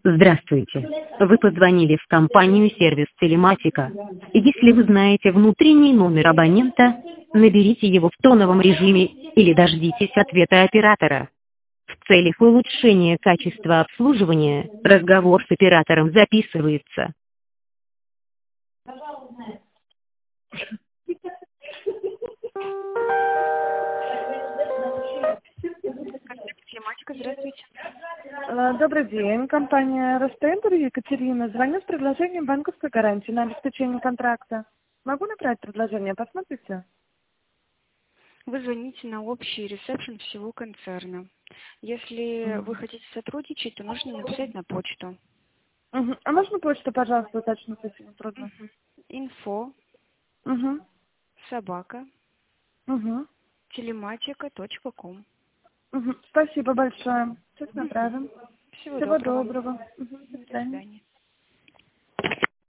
Здравствуйте. Вы позвонили в компанию «Сервис Телематика». Если вы знаете внутренний номер абонента, наберите его в тоновом режиме или дождитесь ответа оператора. В целях улучшения качества обслуживания разговор с оператором записывается. Телематика, здравствуйте. Добрый день, компания Ростендер, Екатерина. Звоню с предложением банковской гарантии на обеспечение контракта. Могу направить предложение, посмотрите? Вы звоните на общий ресепшн всего концерна. Если вы хотите сотрудничать, то нужно написать на почту. А можно почту, пожалуйста, уточнить, если не трудно? Info собака telematica.com. Спасибо большое. Сейчас направим. Всего Всего доброго. доброго. До До свидания. свидания.